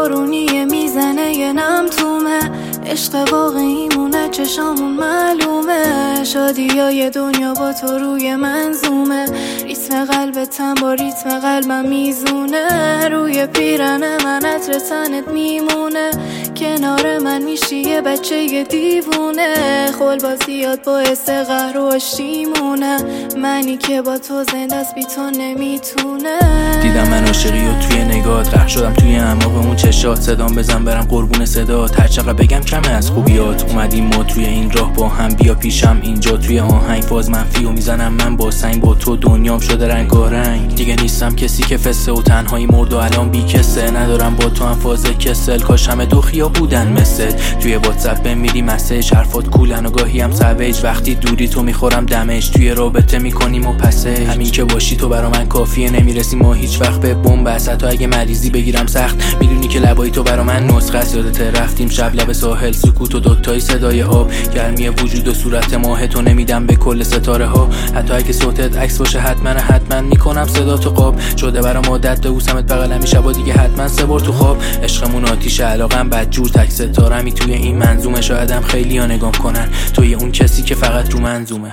بارونیه میزنه یه نم تومه، عشق واقعیمونه چشامون معلومه، شادیای دنیا با تو روی منظومه، ریتم قلبتم با ریتم قلبم میزونه، روی پیرن من عطر تنت میمونه، کنار من میشی یه بچه یه دیوونه، خل بازیات باعث قهر و آشتیمونه، منی که با تو زنده است بی تو نمیتونه. دیدم من عاشقی و توی نگات، غرق شدم توی اعماق اون چشات، صدام بزن برم قربون صدات، هر چقدر بگم کمه از خوبیات، اومدیم ما توی این راه با هم، بیا پیشم اینجا توی آهنگ، فاز منفی و میزنم من با سنگ، با تو دنیام شده رنگارنگ، دیگه نیستم کسی که فسه و تنهایی مرد و الان بی کسه، ندارم با تو هم فاز کسل، کاش همه دوخیا بودن مثل توی واتساپ بمیری مسیج، حرفات کولن و گاهی هم سویج، وقتی دوری تو میخورم دمج، توی رابطه میکنیم و پسج، همین که باشی تو برا من کافیه، نمیرسی ما هیچ وقت به بنبست، حتی اگه مریضی بگیرم سخت، میدونی که لبای تو برا من نسخه است، یادت رفتیم شب لب ساحل، سکوت و دوتای صدای آب، گرمی وجود و صورت ماه تو نمیدم به کل ستاره ها، حتی اگه صوتت عکس باشه حتما میکنم صدا تو قاب، شده برام عادت ببوسمت بغلم شبا دیگه حتما سه بار تو خواب، عشقمون آتیش علاقم بدجور تک ستارمی توی این منظومه، شایدم خیلی‌ها نگام کنن توی اون کسی که فقط رو منظومه.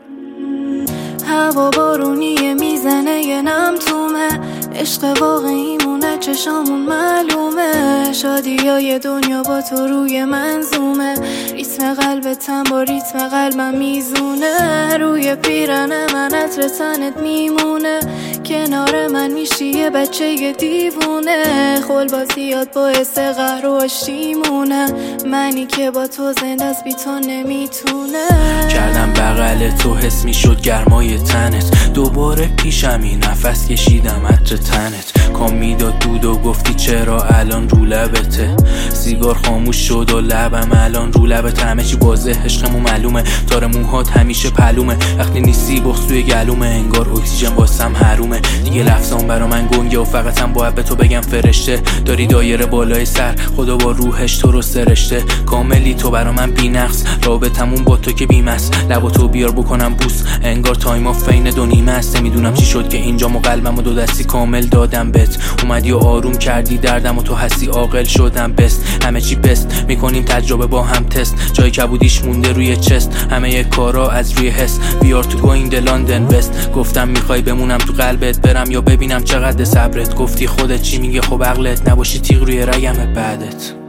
هوا بارونیه میزنه یه نم تومه، عشق واقعیمونه چشامون معلومه، شادیای دنیا با تو روی منظومه، ریتم قلبتم با ریتم قلبم میزونه، روی پیرن من عطر تنت میمونه، کنار من میشی یه بچه یه دیوونه، خل بازیات باعث قهر و آشتیمونه، منی که با تو زنده است بی تو نمیتونه. کردم بغل تو حس میشد گرمای تنت، دوباره پیشمی نفس کشیدم عطر تنت، کام میداد دود و گفتی چرا الان رو لبته، سیگار خاموش شد و لبم الان رو لبت، همه چی واضح عشقمون معلومه، تار موهات همیشه پلومه، وقتی نیستی بغض توی گلومه، انگار اکسیژن واسم حرومه، دیگه لفظام برا من گنگه و فقط هم باید به تو بگم فرشته، داری دایره بالای سر خدا با روحش تو رو سرشته، کاملی تو برا من بی‌نقص، رابطمون با تو که بیمه است، لبا تو بیار بکنم بوس، انگار تایم آف فین دو نیمه است، نمیدونم چی شد که اینجا قلبم و دو دستی کامل دادم بهت، اومدی و آروم کردی دردم و تو هستی عاقل شدم بست، همه چی بست میکنیم تجربه با هم تست، جای کبودیش مونده روی چست، همه کارا از روی حس، بیار تو گوینگ لندن وست، گفتم میخوای بمونم تو قلبت، برم یا ببینم چقدر صبرت، گفتی خودت چی میگه خب عقلت، نباشی تیغ روی رگم بعدت.